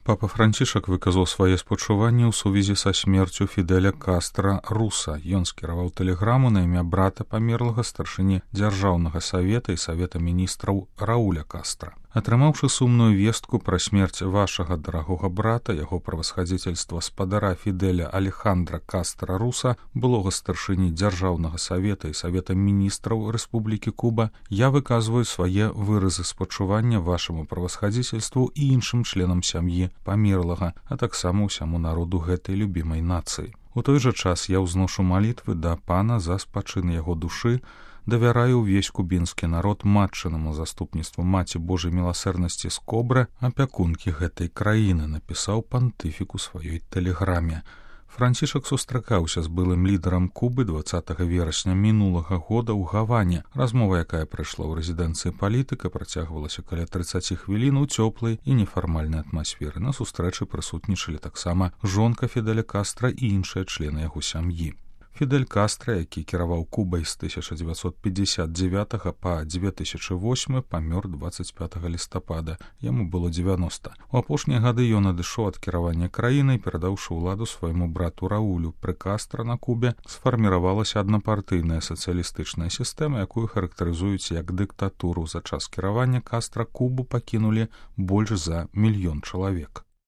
Папа Францішак выказаў свае спачуванні ў сувязі са смерцю Фідэля Кастра Руса. Ён скіраваў тэлеграму на імя брата памерлага старшыні дзяржаўнага савета і савета міністраў Рауля Кастра. Атрымаўшы сумную вестку пра смерць вашага дарагога брата, яго правасхадзіцельства спадара Фідэля Алехандра Кастра Руса, былога старшыні дзяржаўнага савета і савета міністраў Рэспублікі Куба, я выказваю свае выразы спачування вашаму правасхадзіцельству і іншым членам сям'і памерлага, а таксама ўсяму народу гэтай любімай нацыі. У той жа час я ўзношу малітвы да Пана за спачын яго душы, давяраю ўвесь кубінскі народ матчынаму заступніцтву Маці Божай міласэрнасці з Кобры, апякункі гэтай краіны, напісаў пантыфік у сваёй тэлеграме. Францішак сустракаўся з былым лідарам Кубы 20 верасня мінулага года ў Гаване. Размова, якая прайшла ў рэзідэнцыі палітыка, працягвалася каля 30 хвілін у цёплай і нефармальнай атмасферы. На сустрэчы прысутнічалі таксама жонка Фідэля Кастра і іншыя члены яго сям'і. Фідель Кастра, які кіраваў Кубай з 1959 па 2008, памёр 25 лістапада. Яму было 90. У апошнія гады ён адышоў ад кіравання краінай, перадаўшы ўладу свайму брату Раулю. Пры Кастра на Кубе сфарміравалася аднапартыйная сацыялістычная сістэма, якую характарызуюць як дыктатуру. За час кіравання Кастра Кубу пакінулі больш за 1 мільён чалавек.